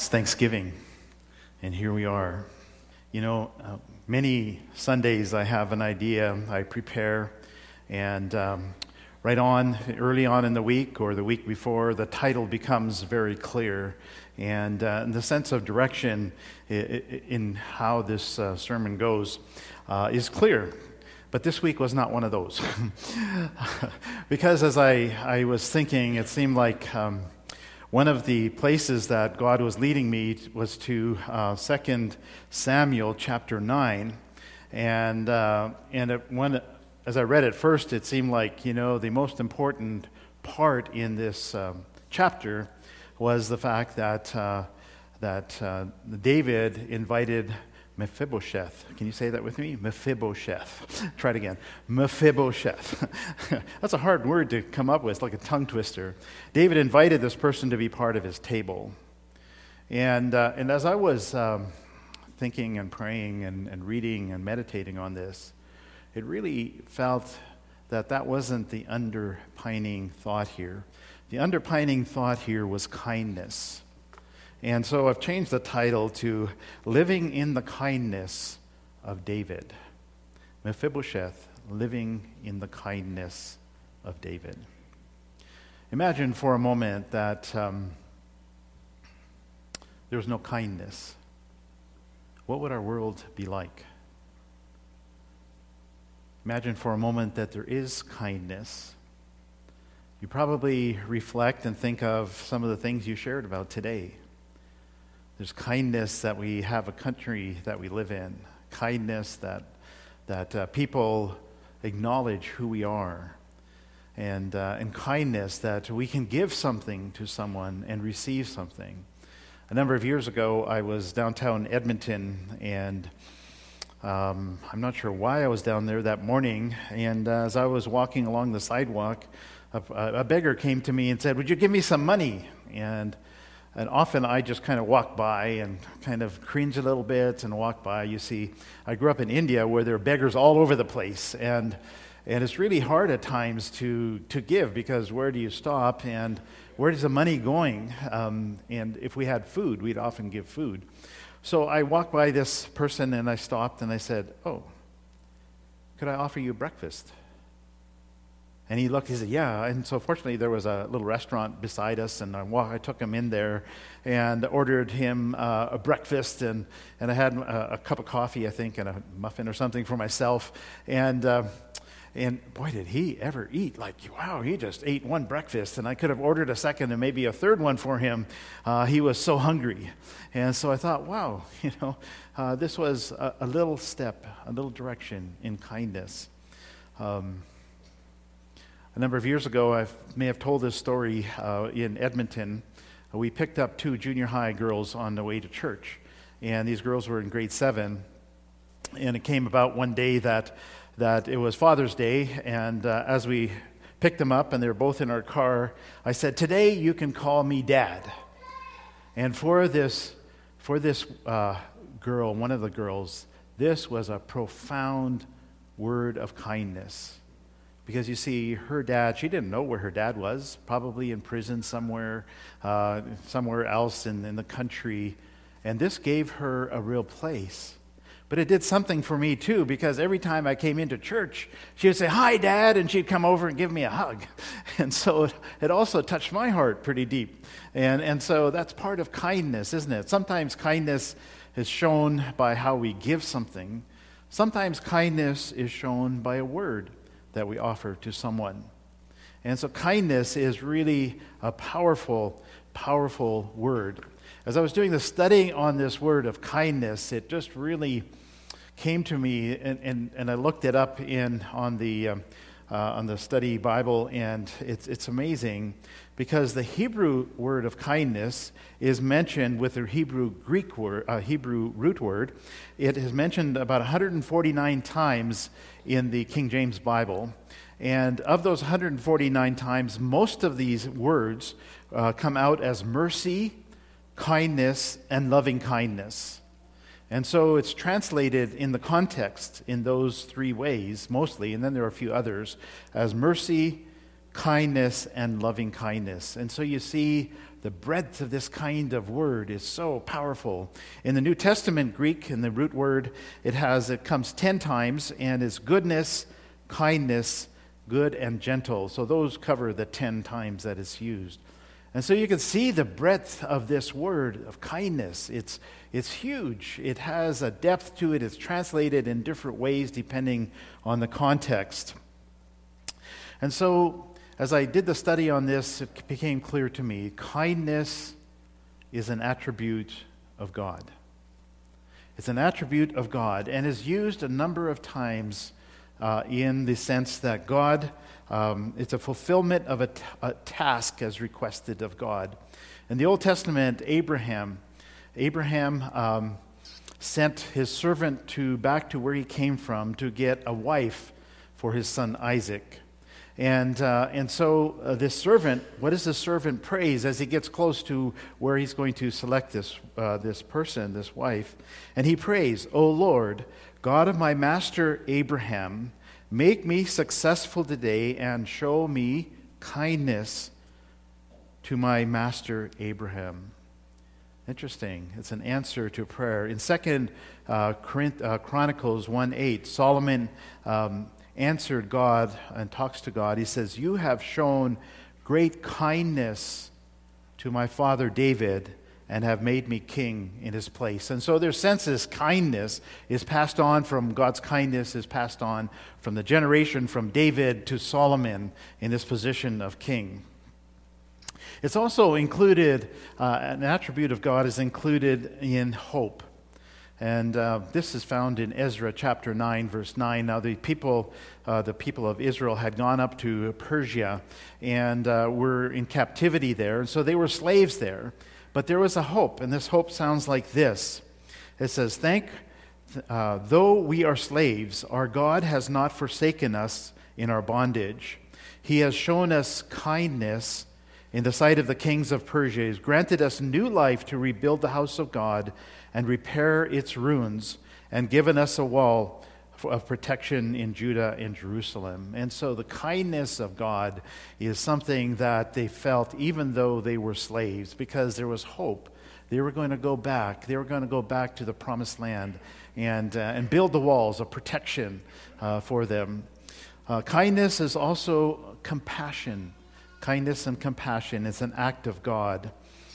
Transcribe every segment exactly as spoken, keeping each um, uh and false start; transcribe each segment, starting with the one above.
It's Thanksgiving, and here we are. You know, uh, many Sundays I have an idea, I prepare, and um, right on, early on in the week or the week before, the title becomes very clear, and, uh, and the sense of direction in, in how this uh, sermon goes uh, is clear. But this week was not one of those. Because as I, I was thinking, it seemed like um, one of the places that God was leading me was to uh, Second Samuel chapter nine. And, uh, and it, when, as I read it first, it seemed like, you know, the most important part in this um, chapter was the fact that, uh, that uh, David invited Mephibosheth. Can you say that with me? Mephibosheth. Try it again. Mephibosheth. That's a hard word to come up with. It's like a tongue twister. David invited this person to be part of his table. And uh, and as I was um, thinking and praying and, and reading and meditating on this, it really felt that that wasn't the underpinning thought here. The underpinning thought here was kindness. And so I've changed the title to Living in the Kindness of David. Mephibosheth, living in the kindness of David. Imagine for a moment that um, there was no kindness. What would our world be like? Imagine for a moment that there is kindness. You probably reflect and think of some of the things you shared about today. There's kindness that we have a country that we live in, kindness that that uh, people acknowledge who we are, and uh, and kindness that we can give something to someone and receive something. A number of years ago, I was downtown Edmonton, and um, I'm not sure why I was down there that morning, and uh, as I was walking along the sidewalk, a, a beggar came to me and said, "Would you give me some money?" And And often I just kind of walk by and kind of cringe a little bit and walk by. You see, I grew up in India where there are beggars all over the place. And and it's really hard at times to, to give, because where do you stop and where is the money going? Um, and if we had food, we'd often give food. So I walked by this person and I stopped and I said, "Oh, could I offer you breakfast?" And he looked, he said, "Yeah." And so fortunately there was a little restaurant beside us, and I, walked, I took him in there and ordered him uh, a breakfast, and, and I had a, a cup of coffee, I think, and a muffin or something for myself. And uh, and boy, did he ever eat. Like, wow, he just ate one breakfast, and I could have ordered a second and maybe a third one for him. Uh, he was so hungry. And so I thought, wow, you know, uh, this was a, a little step, a little direction in kindness. Um A number of years ago, I may have told this story uh, in Edmonton. Uh, we picked up two junior high girls on the way to church, and these girls were in grade seven. And it came about one day that that it was Father's Day, and uh, as we picked them up, and they were both in our car, I said, "Today you can call me Dad." And for this, for this uh, girl, one of the girls, this was a profound word of kindness. Because you see, her dad, she didn't know where her dad was, probably in prison somewhere, uh, somewhere else in, in the country. And this gave her a real place. But it did something for me too, because every time I came into church, she would say, "Hi, Dad," and she'd come over and give me a hug. And so it, it also touched my heart pretty deep. And, and so that's part of kindness, isn't it? Sometimes kindness is shown by how we give something. Sometimes kindness is shown by a word that we offer to someone. And so kindness is really a powerful, powerful word. As I was doing the studying on this word of kindness, it just really came to me, and, and, and I looked it up in on the um, uh, on the study Bible, and it's it's amazing, because the Hebrew word of kindness is mentioned with the Hebrew Greek word, uh, Hebrew root word. It is mentioned about one hundred forty-nine times in the King James Bible. And of those one hundred forty-nine times, most of these words uh, come out as mercy, kindness, and loving kindness. And so it's translated in the context in those three ways, mostly, and then there are a few others, as mercy, kindness, and loving kindness. And so you see the breadth of this kind of word is so powerful. In the New Testament Greek, in the root word, it has it comes ten times, and is goodness, kindness, good, and gentle. So those cover the ten times that it's used. And so you can see the breadth of this word of kindness. It's it's huge. It has a depth to it. It's translated in different ways depending on the context. And so as I did the study on this, it became clear to me, kindness is an attribute of God. It's an attribute of God and is used a number of times uh, in the sense that God, um, it's a fulfillment of a, t- a task as requested of God. In the Old Testament, Abraham, Abraham um, sent his servant to back to where he came from to get a wife for his son Isaac. And uh, and so uh, this servant, what does the servant praise as he gets close to where he's going to select this uh, this person, this wife? And he prays, "O Lord, God of my master Abraham, make me successful today and show me kindness to my master Abraham." Interesting. It's an answer to prayer. In Second uh, Chronicles one eight, Solomon Um, answered God and talks to God. He says, "You have shown great kindness to my father David and have made me king in his place." And so their sense is kindness is passed on from God's kindness is passed on from the generation from David to Solomon in this position of king. It's also included, uh, an attribute of God is included in hope. And uh, this is found in Ezra chapter nine, verse nine. Now the people, uh, the people of Israel had gone up to Persia and uh, were in captivity there. And so they were slaves there. But there was a hope, and this hope sounds like this. It says, "Thank, uh, though we are slaves, our God has not forsaken us in our bondage. He has shown us kindness in the sight of the kings of Persia. He has granted us new life to rebuild the house of God and repair its ruins, and given us a wall of protection in Judah and Jerusalem." And so the kindness of God is something that they felt even though they were slaves, because there was hope. They were going to go back. They were going to go back to the promised land and, uh, and build the walls of protection uh, for them. Uh, kindness is also compassion. Kindness and compassion is an act of God.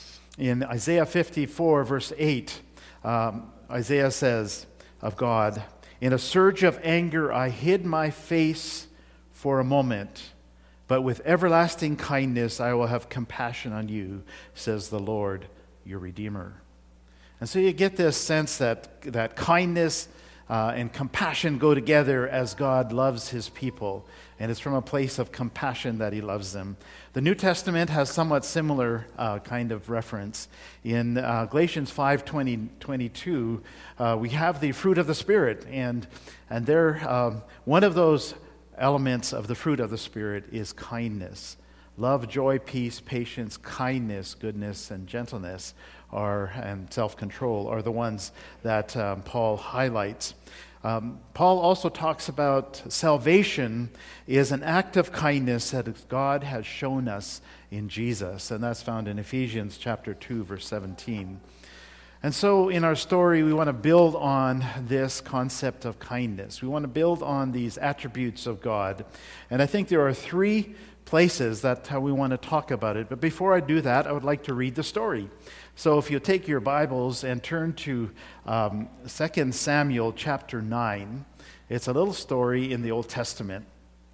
In Isaiah fifty-four, verse eight, Um, Isaiah says of God, "In a surge of anger I hid my face for a moment, but with everlasting kindness I will have compassion on you, says the Lord, your Redeemer." And so you get this sense that, that kindness uh, and compassion go together as God loves his people. And it's from a place of compassion that he loves them. The New Testament has somewhat similar uh, kind of reference. In uh, Galatians five twenty, twenty-two, uh, we have the fruit of the Spirit. And, and there, um, one of those elements of the fruit of the Spirit is kindness. Love, joy, peace, patience, kindness, goodness, and gentleness are, and self-control are the ones that um, Paul highlights. Um, Paul also talks about salvation is an act of kindness that God has shown us in Jesus, and that's found in Ephesians chapter two, verse seventeen. And so in our story, we want to build on this concept of kindness. We want to build on these attributes of God. And I think there are three places that how we want to talk about it. But before I do that, I would like to read the story. So if you take your Bibles and turn to um, Second Samuel chapter nine, it's a little story in the Old Testament.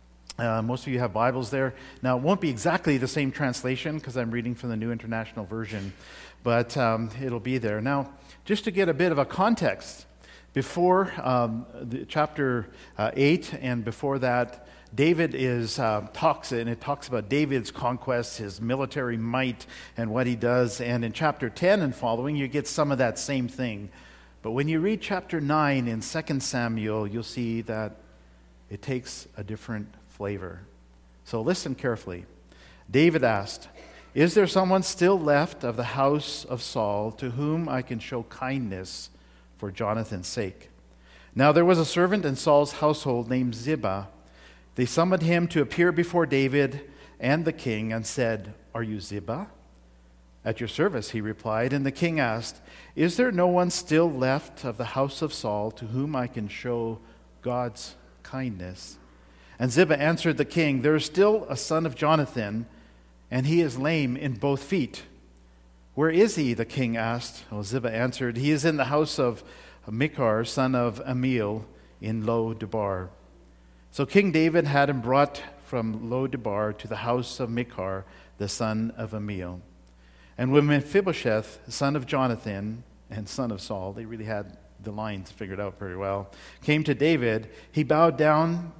Uh, most of you have Bibles there. Now, it won't be exactly the same translation because I'm reading from the New International Version, but um, it'll be there. Now, just to get a bit of a context, before um, the chapter uh, eight and before that, David is uh, talks, and it talks about David's conquests, his military might, and what he does. And in chapter ten and following, you get some of that same thing. But when you read chapter nine in Second Samuel, you'll see that it takes a different flavor. So listen carefully. David asked, "Is there someone still left of the house of Saul to whom I can show kindness for Jonathan's sake?" Now there was a servant in Saul's household named Ziba. They summoned him to appear before David, and the king and said, "Are you Ziba?" "At your service," he replied. And the king asked, "Is there no one still left of the house of Saul to whom I can show God's kindness?" And Ziba answered the king, "There is still a son of Jonathan, and he is lame in both feet." "Where is he?" the king asked. Well, Ziba answered, "He is in the house of Michar, son of Amiel, in Lo-debar." So King David had him brought from Lo-debar to the house of Michar, the son of Amiel. And when Mephibosheth, son of Jonathan and son of Saul, they really had the lines figured out very well, came to David, he bowed down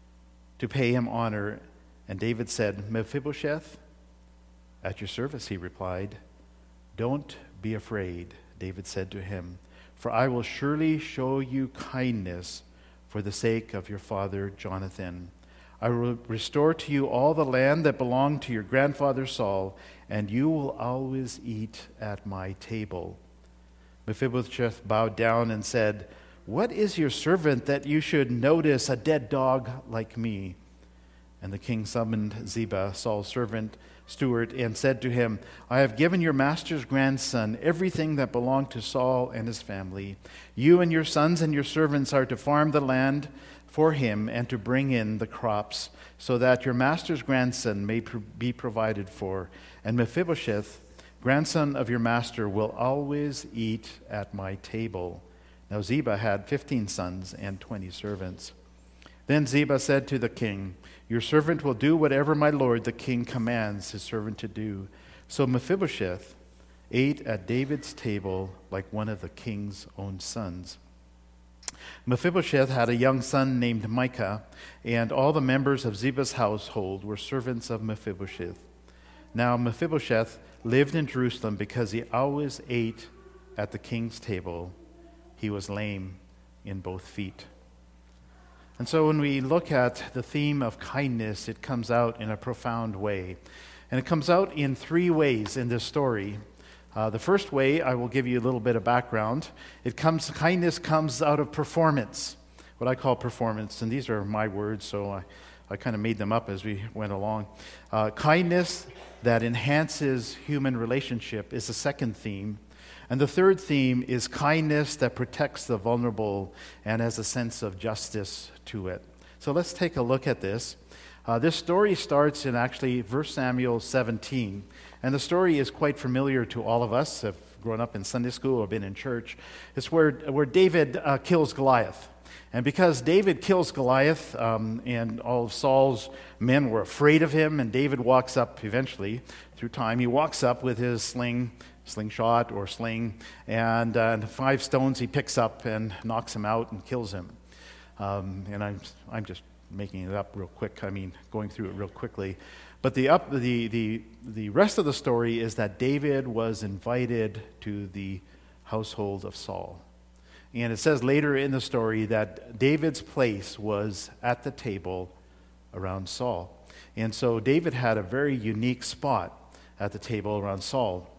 to pay him honor. And David said, "Mephibosheth?" "At your service," he replied. "Don't be afraid," David said to him, "for I will surely show you kindness for the sake of your father Jonathan. I will restore to you all the land that belonged to your grandfather Saul, and you will always eat at my table." Mephibosheth bowed down and said, "What is your servant that you should notice a dead dog like me?" And the king summoned Ziba, Saul's servant, steward, and said to him, "I have given your master's grandson everything that belonged to Saul and his family. You and your sons and your servants are to farm the land for him and to bring in the crops, so that your master's grandson may pr- be provided for. And Mephibosheth, grandson of your master, will always eat at my table." Now Ziba had fifteen sons and twenty servants. Then Ziba said to the king, "Your servant will do whatever my lord the king commands his servant to do." So Mephibosheth ate at David's table like one of the king's own sons. Mephibosheth had a young son named Micah, and all the members of Ziba's household were servants of Mephibosheth. Now Mephibosheth lived in Jerusalem because he always ate at the king's table. He was lame in both feet. And so when we look at the theme of kindness, it comes out in a profound way. And it comes out in three ways in this story. Uh, the first way, I will give you a little bit of background. It comes, kindness comes out of performance, what I call performance. And these are my words, so I, I kind of made them up as we went along. Uh, kindness that enhances human relationship is the second theme. And the third theme is kindness that protects the vulnerable and has a sense of justice to it. So let's take a look at this. Uh, this story starts in actually First Samuel seventeen. And the story is quite familiar to all of us who have grown up in Sunday school or been in church. It's where, where David uh, kills Goliath. And because David kills Goliath, um, and all of Saul's men were afraid of him, and David walks up eventually, through time, he walks up with his sling, slingshot or sling, and uh, five stones he picks up and knocks him out and kills him. Um, and I'm I'm just making it up real quick. I mean, going through it real quickly. But the up the the the rest of the story is that David was invited to the household of Saul. And it says later in the story that David's place was at the table around Saul. And so David had a very unique spot at the table around Saul.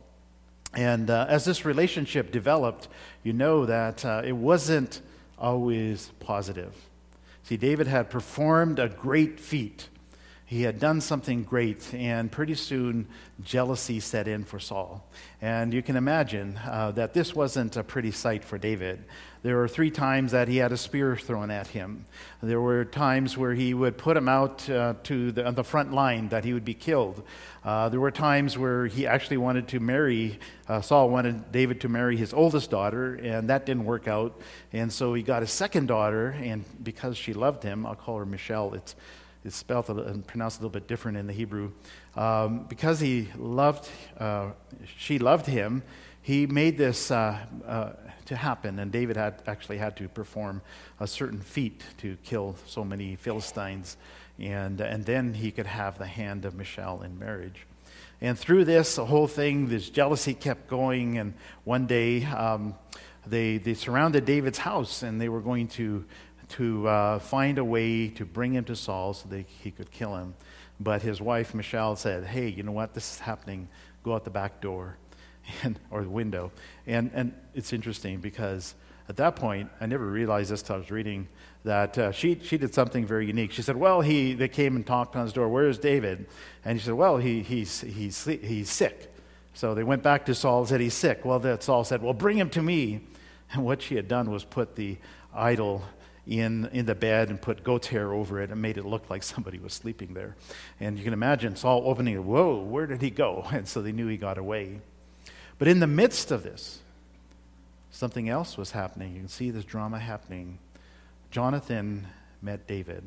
And uh, as this relationship developed, you know that uh, it wasn't always positive. See, David had performed a great feat. He had done something great, and pretty soon jealousy set in for Saul. And you can imagine uh, that this wasn't a pretty sight for David. There were three times that he had a spear thrown at him. There were times where he would put him out uh, to the, on the front line that he would be killed. Uh, there were times where he actually wanted to marry, uh, Saul wanted David to marry his oldest daughter, and that didn't work out. And so he got a second daughter, and because she loved him, I'll call her Michelle, it's It's spelled and pronounced a little bit different in the Hebrew. Um, because he loved, uh, she loved him, he made this uh, uh, to happen, and David had actually had to perform a certain feat to kill so many Philistines, and and then he could have the hand of Michal in marriage. And through this, the whole thing, this jealousy kept going, and one day um, they they surrounded David's house, and they were going to to uh, find a way to bring him to Saul so that he could kill him. But his wife, Michal, said, hey, you know what, this is happening. Go out the back door and or the window. And and it's interesting because At that point, I never realized this till I was reading, that uh, she she did something very unique. She said, well, he they came and knocked on his door. Where is David? And he said, well, he he's he's he's sick. So they went back to Saul and said, he's sick. Well, that Saul said, well, bring him to me. And what she had done was put the idol in in the bed and put goat's hair over it and made it look like somebody was sleeping there. And you can imagine Saul opening it, whoa, where did he go? And so they knew he got away. But in the midst of this, something else was happening. You can see this drama happening. Jonathan met David.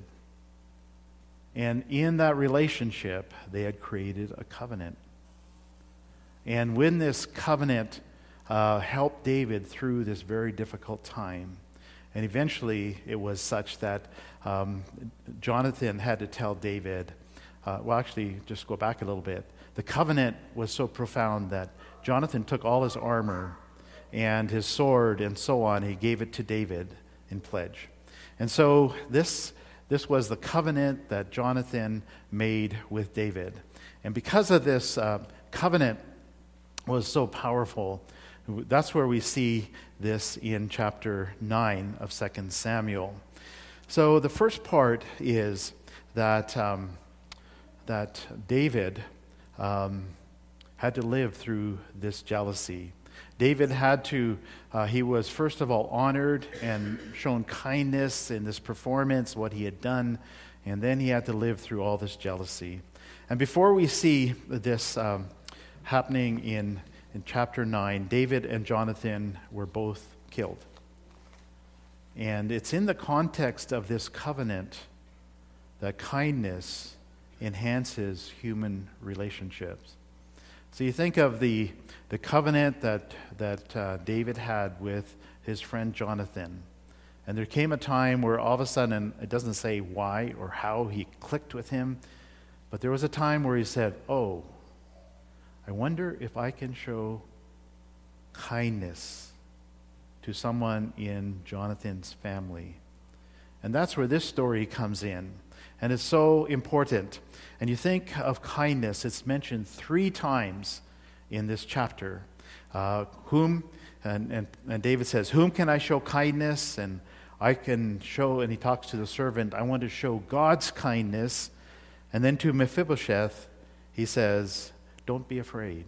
And in that relationship, they had created a covenant. And when this covenant uh, helped David through this very difficult time, and eventually it was such that um, Jonathan had to tell David, uh, well, actually, just go back a little bit. The covenant was so profound that Jonathan took all his armor and his sword and so on. He gave it to David in pledge. And so this, this was the covenant that Jonathan made with David. And because of this uh, covenant was so powerful, that's where we see this in chapter nine of Second Samuel. So the first part is that um, that David um, had to live through this jealousy. David had to, uh, he was first of all honored and shown kindness in this performance, what he had done, and then he had to live through all this jealousy. And before we see this um, happening in In chapter nine, David and Jonathan were both killed. And it's in the context of this covenant that kindness enhances human relationships. So you think of the, the covenant that, that uh, David had with his friend Jonathan. And there came a time where all of a sudden, it doesn't say why or how he clicked with him, but there was a time where he said, oh, I wonder if I can show kindness to someone in Jonathan's family. And that's where this story comes in. And it's so important. And you think of kindness, it's mentioned three times in this chapter. Uh, whom, and, and, and David says, whom can I show kindness? And I can show, and he talks to the servant, I want to show God's kindness. And then to Mephibosheth, he says, don't be afraid.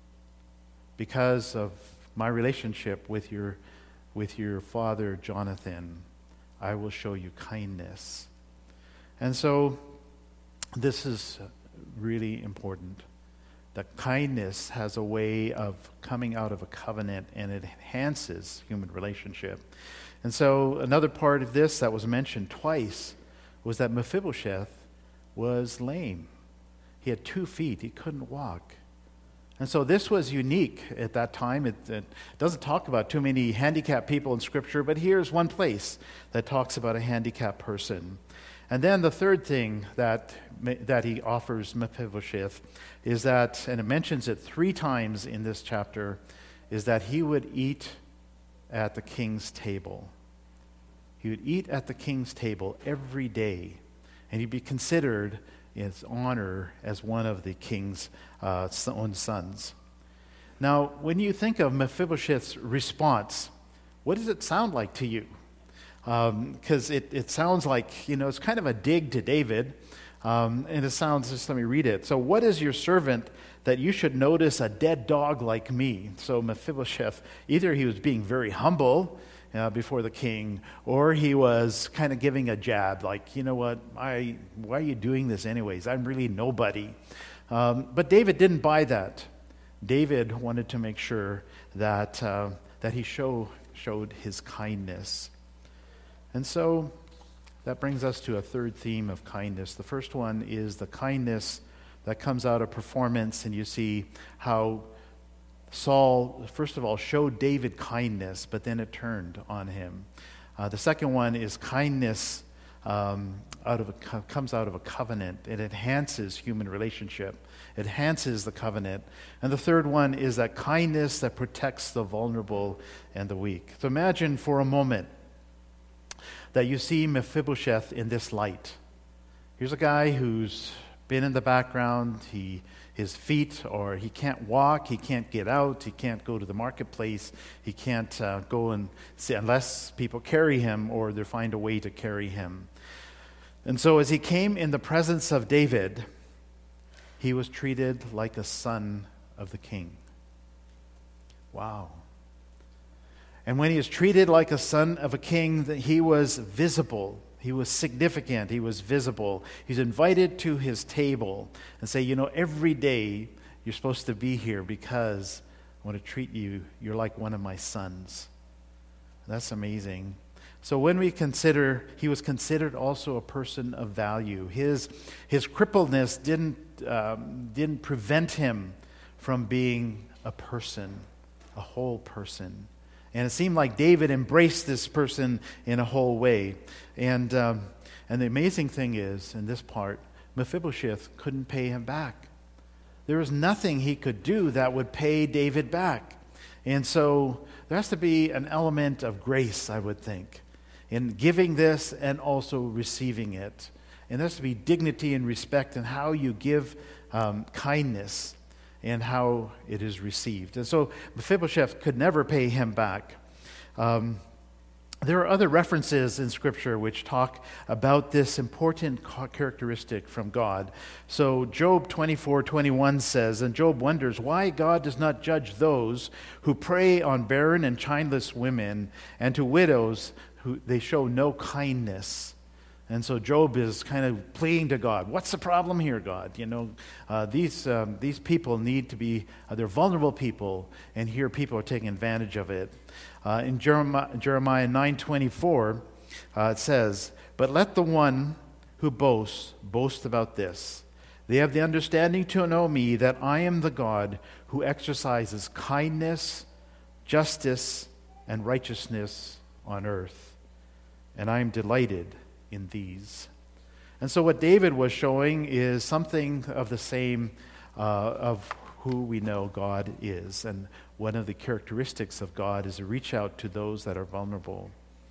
Because of my relationship with your, with your father, Jonathan, I will show you kindness. And so this is really important. That kindness has a way of coming out of a covenant, and it enhances human relationship. And so another part of this that was mentioned twice was that Mephibosheth was lame. He had two feet. He couldn't walk. And so this was unique at that time. It, it doesn't talk about too many handicapped people in Scripture, but here's one place that talks about a handicapped person. And then the third thing that, that he offers Mephibosheth is that, and it mentions it three times in this chapter, is that he would eat at the king's table. He would eat at the king's table every day, and he'd be considered its honor as one of the king's uh, own sons. Now, when you think of Mephibosheth's response, what does it sound like to you? Because um, it, it sounds like, you know, it's kind of a dig to David. Um, and it sounds, just let me read it. So, what is your servant that you should notice a dead dog like me? So Mephibosheth, either he was being very humble Uh, before the king, or he was kind of giving a jab, like, you know what, I, why are you doing this anyways? I'm really nobody. Um, but David didn't buy that. David wanted to make sure that uh, that he show, showed his kindness. And so that brings us to a third theme of kindness. The first one is the kindness that comes out of performance, and you see how Saul, first of all, showed David kindness, but then it turned on him. Uh, the second one is kindness um, out of a, comes out of a covenant. It enhances human relationship. It enhances the covenant. And the third one is that kindness that protects the vulnerable and the weak. So imagine for a moment that you see Mephibosheth in this light. Here's a guy who's been in the background. He his feet, or he can't walk, he can't get out, he can't go to the marketplace, he can't uh, go and see unless people carry him or they find a way to carry him. And so as he came in the presence of David, he was treated like a son of the king. Wow. And when he was treated like a son of a king, he was visible. He was significant. He was visible. He's invited to his table and say, you know, every day you're supposed to be here because I want to treat you. You're like one of my sons. That's amazing. So when we consider, he was considered also a person of value. His his crippledness didn't um, didn't prevent him from being a person, a whole person. And it seemed like David embraced this person in a whole way. And um, and the amazing thing is, in this part, Mephibosheth couldn't pay him back. There was nothing he could do that would pay David back. And so there has to be an element of grace, I would think, in giving this and also receiving it. And there has to be dignity and respect in how you give um, kindness and how it is received. And so Mephibosheth could never pay him back. Um, there are other references in Scripture which talk about this important characteristic from God. So Job twenty-four twenty-one says, and Job wonders why God does not judge those who prey on barren and childless women, and to widows who they show no kindness. And so Job is kind of pleading to God. What's the problem here, God? You know, uh, these um, these people need to be, uh, they're vulnerable people, and here people are taking advantage of it. Uh, in Jeremiah, Jeremiah nine twenty-four, uh, it says, but let the one who boasts boast about this. They have the understanding to know me, that I am the God who exercises kindness, justice, and righteousness on earth. And I am delighted in these. And so what David was showing is something of the same uh, of who we know God is. And one of the characteristics of God is to reach out to those that are vulnerable.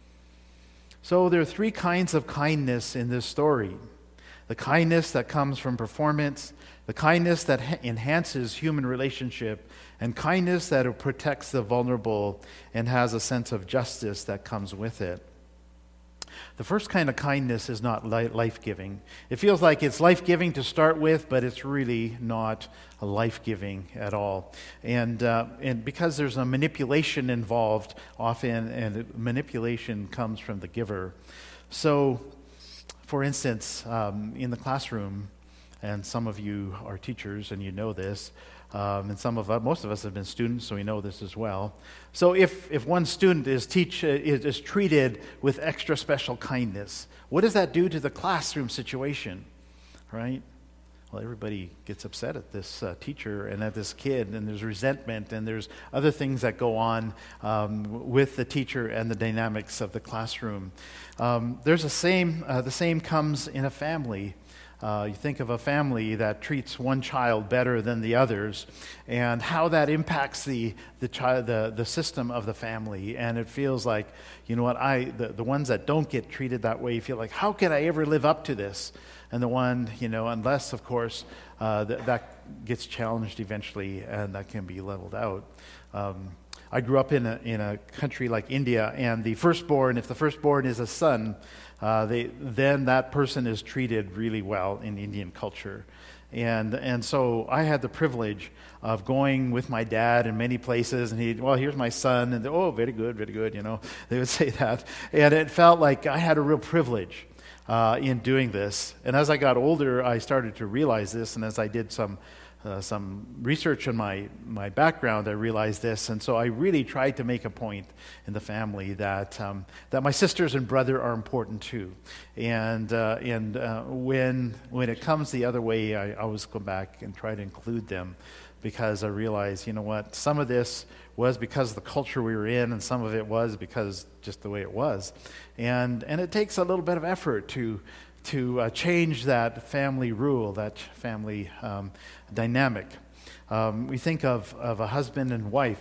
So there are three kinds of kindness in this story. The kindness that comes from performance, the kindness that ha- enhances human relationship, and kindness that protects the vulnerable and has a sense of justice that comes with it. The first kind of kindness is not li- life-giving. It feels like it's life-giving to start with, but it's really not a life-giving at all. And uh, and because there's a manipulation involved often, and manipulation comes from the giver. So, for instance, um, in the classroom, and some of you are teachers and you know this, Um, and some of us, most of us have been students, so we know this as well. So if, if one student is, teach, is, is treated with extra special kindness, what does that do to the classroom situation, right? Well, everybody gets upset at this uh, teacher and at this kid, and there's resentment, and there's other things that go on um, with the teacher and the dynamics of the classroom. Um, there's the same, uh, the same comes in a family. Uh, you think of a family that treats one child better than the others, and how that impacts the the child, the, the system of the family. And it feels like, you know what, I the, the ones that don't get treated that way feel like, how can I ever live up to this? And the one, you know, unless of course uh, th- that gets challenged eventually, and that can be leveled out. Um, I grew up in a in a country like India, and the firstborn, if the firstborn is a son, uh, they then that person is treated really well in Indian culture. And and so I had the privilege of going with my dad in many places, and he, well, here's my son, and oh, very good, very good, you know, they would say that. And it felt like I had a real privilege uh, in doing this. And as I got older, I started to realize this, and as I did some Uh, some research on my, my background, I realized this, and so I really tried to make a point in the family that um, that my sisters and brother are important too, and uh, and uh, when when it comes the other way, I always go back and try to include them, because I realized, you know what, some of this was because of the culture we were in, and some of it was because just the way it was, and and it takes a little bit of effort to. to uh, change that family rule, that family um, dynamic. Um, we think of, of a husband and wife,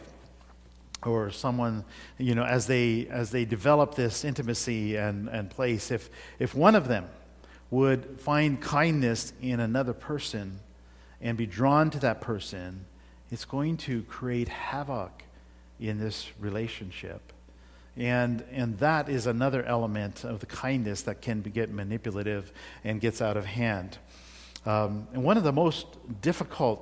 or someone, you know, as they as they develop this intimacy and, and place, if if one of them would find kindness in another person and be drawn to that person, it's going to create havoc in this relationship. And and that is another element of the kindness that can be, get manipulative and gets out of hand. Um, and one of the most difficult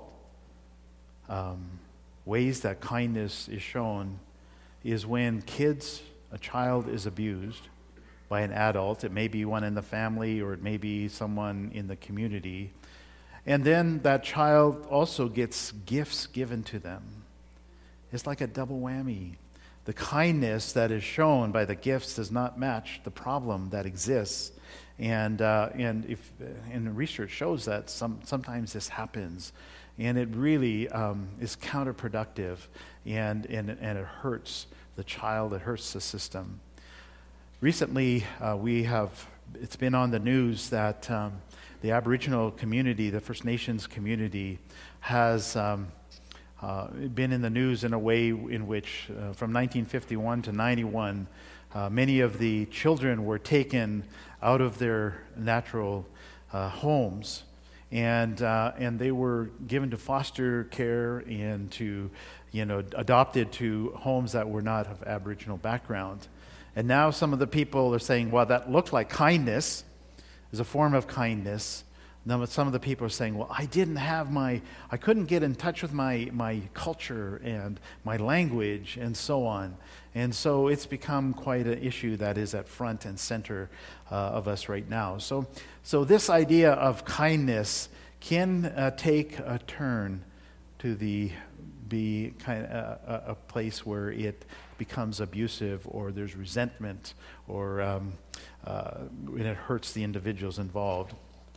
um, ways that kindness is shown is when kids, a child is abused by an adult. It may be one in the family or it may be someone in the community. And then that child also gets gifts given to them. It's like a double whammy. The kindness that is shown by the gifts does not match the problem that exists. And uh, and if and research shows that some sometimes this happens, and it really um, is counterproductive, and, and and it hurts the child, it hurts the system. Recently, uh, we have it's been on the news that um, the Aboriginal community, the First Nations community, has um, uh, been in the news in a way in which, uh, from nineteen fifty-one to ninety-one, uh, many of the children were taken out of their natural uh, homes, and uh, and they were given to foster care and to, you know, adopted to homes that were not of Aboriginal background. And now some of the people are saying, well, that looked like kindness, is a form of kindness. Now some of the people are saying, well, I didn't have my, I couldn't get in touch with my, my culture and my language and so on. And so it's become quite an issue that is at front and center uh, of us right now. So, so this idea of kindness can uh, take a turn to the be kind of a, a place where it becomes abusive, or there's resentment, or um, uh, and it hurts the individuals involved.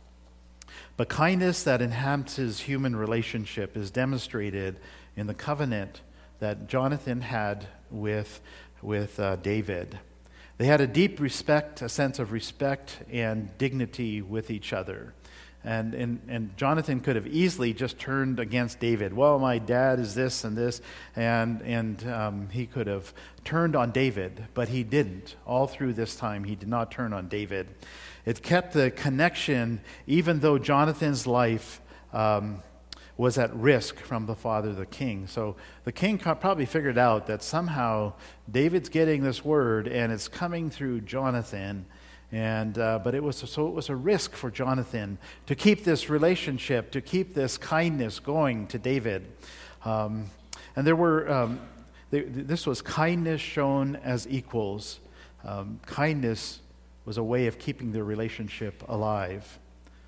But kindness that enhances human relationship is demonstrated in the covenant that Jonathan had with, with uh, David. They had a deep respect, a sense of respect and dignity with each other. And, and and Jonathan could have easily just turned against David. Well, my dad is this and this, and and um, he could have turned on David, but he didn't. All through this time, he did not turn on David. It kept the connection, even though Jonathan's life um, was at risk from the father, the king. So the king probably figured out that somehow David's getting this word, and it's coming through Jonathan. And uh, but it was so it was a risk for Jonathan to keep this relationship, to keep this kindness going to David. Um, and there were um, they, this was kindness shown as equals. Um, kindness was a way of keeping the relationship alive.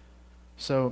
So,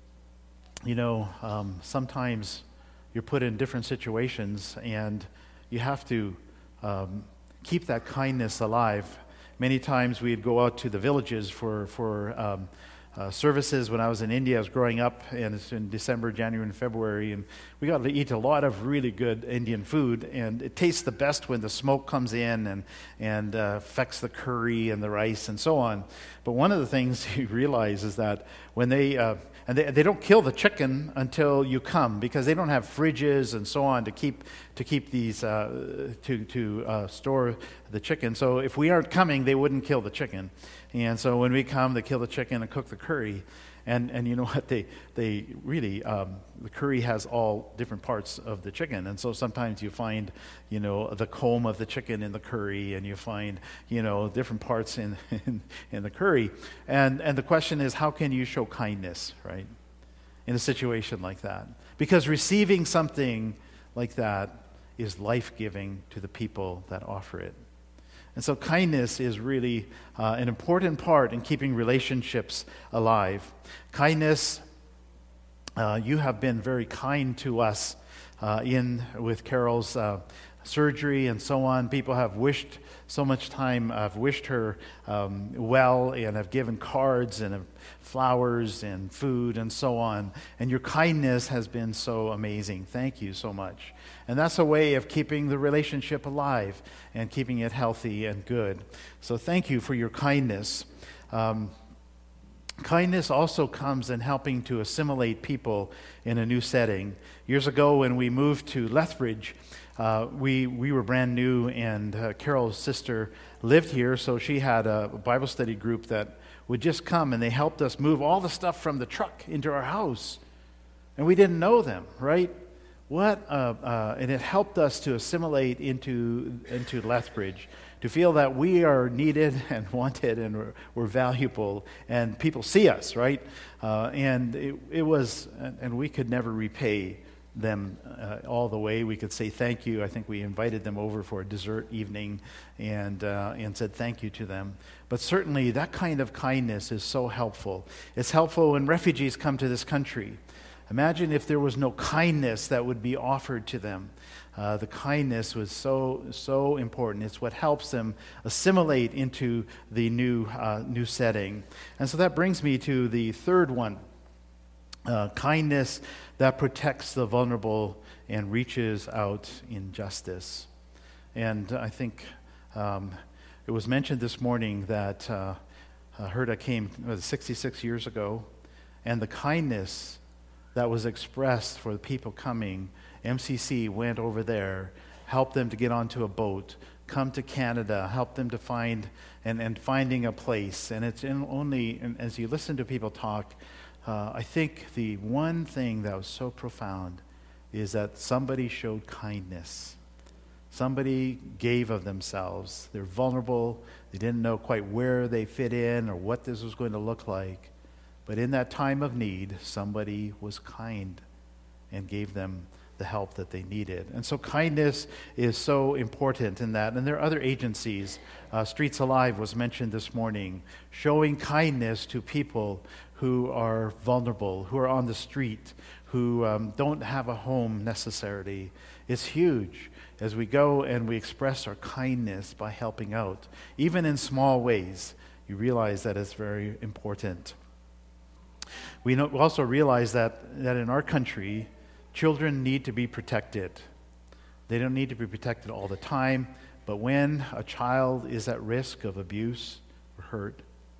you know, um, sometimes you're put in different situations, and you have to um, keep that kindness alive. Many times we'd go out to the villages for, for um, uh, services. When I was in India, I was growing up, and it's in December, January, and February, and we got to eat a lot of really good Indian food, and it tastes the best when the smoke comes in and, and uh, affects the curry and the rice and so on. But one of the things you realize is that when they... Uh, And they, they don't kill the chicken until you come, because they don't have fridges and so on to keep to keep these uh, to to uh, store the chicken. So if we aren't coming, they wouldn't kill the chicken. And so when we come, they kill the chicken and cook the curry. And and you know what, they they really um, the curry has all different parts of the chicken, and so sometimes you find, you know, the comb of the chicken in the curry, and you find, you know, different parts in in, in the curry. And and the question is, how can you show kindness, right, in a situation like that? Because receiving something like that is life-giving to the people that offer it. And so kindness is really uh, an important part in keeping relationships alive. Kindness, uh, you have been very kind to us uh, in with Carol's uh, surgery and so on. People have wished so much time, have wished her um, well, and have given cards and have flowers and food and so on. And your kindness has been so amazing. Thank you so much. And that's a way of keeping the relationship alive and keeping it healthy and good. So thank you for your kindness. Um, kindness also comes in helping to assimilate people in a new setting. Years ago, when we moved to Lethbridge, uh, we we were brand new, and uh, Carol's sister lived here, so she had a Bible study group that would just come, and they helped us move all the stuff from the truck into our house. and we didn't know them, right? What, uh, uh, and it helped us to assimilate into, into Lethbridge, to feel that we are needed and wanted and we're, we're valuable, and people see us, right? Uh, and it, it was, and we could never repay them uh, all the way. We could say thank you. I think we invited them over for a dessert evening and uh, and said thank you to them. But certainly that kind of kindness is so helpful. It's helpful when refugees come to this country. Imagine if there was no kindness that would be offered to them. Uh, the kindness was so so important. It's what helps them assimilate into the new uh, new setting. And so that brings me to the third one. Uh, kindness that protects the vulnerable and reaches out in justice. And I think um, it was mentioned this morning that uh, Herta came was sixty-six years ago, and the kindness that was expressed for the people coming, M C C went over there, helped them to get onto a boat, come to Canada, helped them to find and, and finding a place. And it's in only, and as you listen to people talk, Uh, I think the one thing that was so profound is that somebody showed kindness. Somebody gave of themselves. They're vulnerable. They didn't know quite where they fit in or what this was going to look like. But in that time of need, somebody was kind and gave them the help that they needed. And so kindness is so important in that. And there are other agencies. Uh, Streets Alive was mentioned this morning, showing kindness to people who are vulnerable, who are on the street, who um, don't have a home necessarily. It's huge as we go and we express our kindness by helping out. Even in small ways, you realize that it's very important. We know, also realize that, that in our country, children need to be protected. They don't need to be protected all the time, but when a child is at risk of abuse or hurt,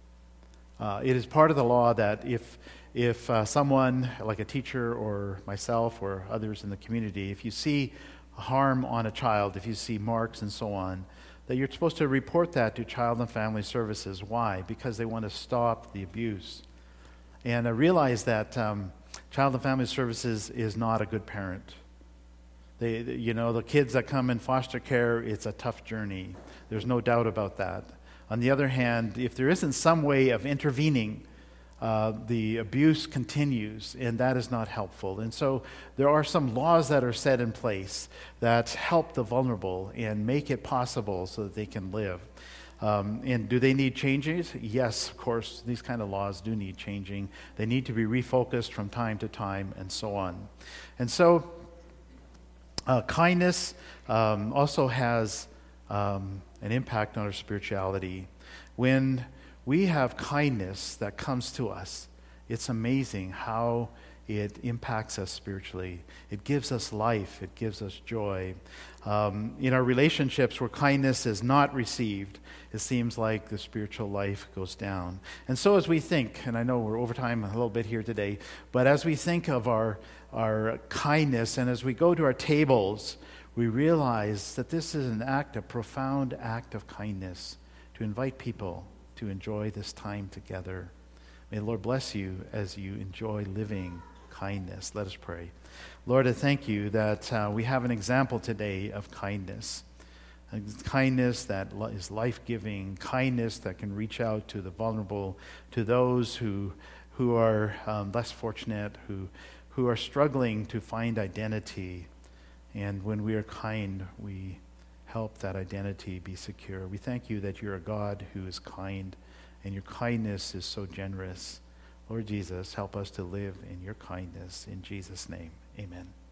uh, it is part of the law that if if uh, someone, like a teacher or myself or others in the community, if you see harm on a child, if you see marks and so on, that you're supposed to report that to Child and Family Services. Why? Because they want to stop the abuse. And I realize that um, Child and Family Services is not a good parent. They, you know, the kids that come in foster care, it's a tough journey. There's no doubt about that. On the other hand, if there isn't some way of intervening, uh, the abuse continues, and that is not helpful. And so there are some laws that are set in place that help the vulnerable and make it possible so that they can live. Um, and do they need changes? Yes, of course, these kind of laws do need changing. They need to be refocused from time to time and so on. And so uh, kindness um, also has um, an impact on our spirituality. When we have kindness that comes to us, it's amazing how it impacts us spiritually. It gives us life. It gives us joy. Um, in our relationships where kindness is not received, it seems like the spiritual life goes down. And so as we think, and I know we're over time a little bit here today, but as we think of our, our kindness and as we go to our tables, we realize that this is an act, a profound act of kindness to invite people to enjoy this time together. May the Lord bless you as you enjoy living kindness. Let us pray. Lord, I thank you that uh, we have an example today of kindness. A kindness that is life-giving, kindness that can reach out to the vulnerable, to those who who are um, less fortunate, who who are struggling to find identity. And when we are kind, we help that identity be secure. We thank you that you're a God who is kind, and your kindness is so generous. Lord Jesus, help us to live in your kindness. In Jesus' name, amen.